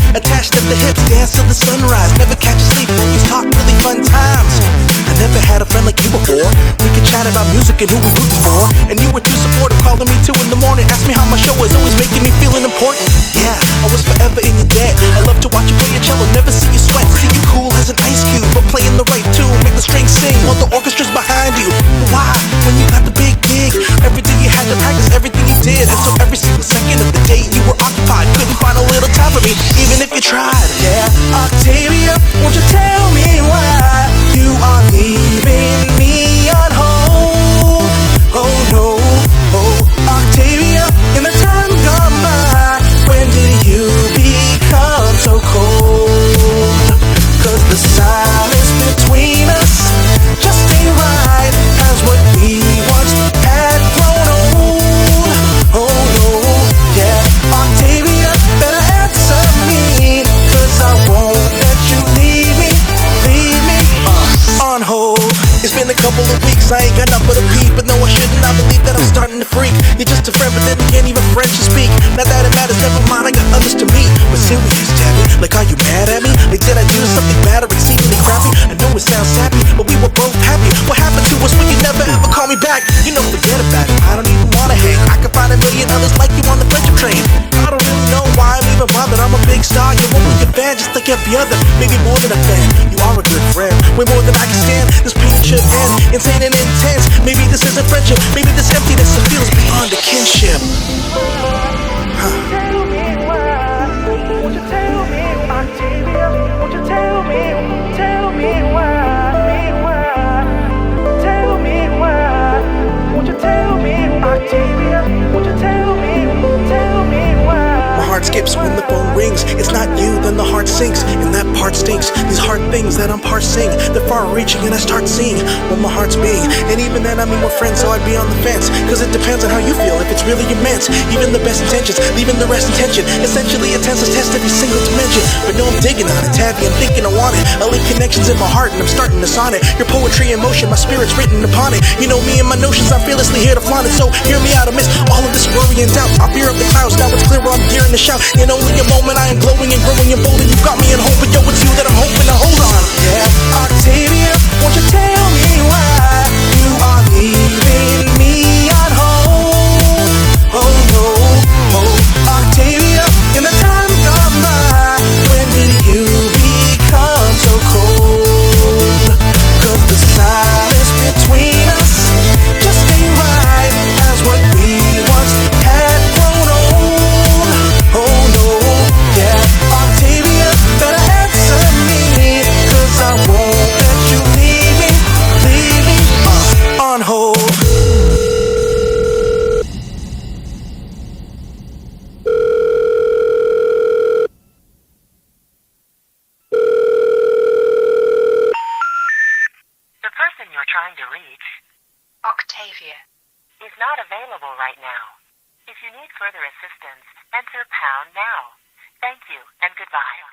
attached at the hips, dance till the sunrise. Never catch a sleep, just talk really fun times. I never had a friend like you before. We could chat about music and who we rooting for. And you were too supportive, calling me 2 in the morning. Ask me how my show is, always making me feeling important. Yeah, I was forever in your debt. I love to watch you play your cello, never see you sweat. See you cool as an ice cube, but playing the right tune, make the strings sing while the orchestra's behind you. But why, when you got the big gig, everything you had to practice, everything you did, and so every single second of the day you were occupied, couldn't find a little time for me, even if you tried. Yeah, Octavia, won't you tell me why you are leaving me on hold? Oh no, oh Octavia, in the time gone by, when did you become so cold? Cause the silence between us just ain't right, as what we once had grown old. Oh no, yeah, Octavia, better answer me, cause I won't let you leave me on hold. It's been a couple of weeks, I ain't got nothing but a peep, but no, I shouldn't, I believe that I'm starting to freak. You're just a friend, but then again, even French to speak. Not that it matters, never mind, I got others to meet. But serious, Tabby, like, are you mad at me? Like, did I do something bad or exceedingly crappy? I know it sounds sappy, but we were both happy. What happened to us when you never ever call me back? You know, forget about it, I don't even wanna hang. I can find a million others like you on the friendship train. I don't really know why I'm even bothered, I'm a big star, you're only a fan, just like every other. Maybe more than a fan, you are a good friend. Way more than I can stand, this pain should end. Insane and intense, maybe this isn't friendship, maybe this emptiness it feels beyond a kinship. Tell me why, won't you tell me, Octavia, won't you tell me why, tell me why, won't you tell me, Octavia, won't you tell me why. My heart skips when the phone rings. It's not you, then the heart sinks, and that part stinks. These hard things that I'm parsing, they're far-reaching, and I start seeing what my heart's being. And even then, I mean, we're friends, so I'd be on the fence, cause it depends on how you feel, if it's really immense. Even the best intentions, leaving the rest in tension. Essentially, a tenseless test every single dimension. But no, I'm digging on it, Tabby, I'm thinking I want it. I link connections in my heart, and I'm starting to sonnet your poetry in motion, my spirit's written upon it. You know me and my notions, I'm fearlessly here to flaunt it. So hear me out, amidst all of this worry and doubt. I fear of the clouds, now it's clear while I'm gearing to shout. In only a moment, I am glowing and growing and bold, and you got me in hope, but yo, it's you that I'm hoping to hold on. Yeah, Octavia, won't you tell me why you are leaving me on hold? Oh no, oh Octavia, in the time gone by, when did you become so cold? Cause the silence between us just ain't right, as what we once had grown old. Oh no, yeah, Octavia, better answer me, cause I won't let you leave me on hold. The person you're trying to reach, Octavia. is not available right now. If you need further assistance, enter pound now. Thank you and goodbye.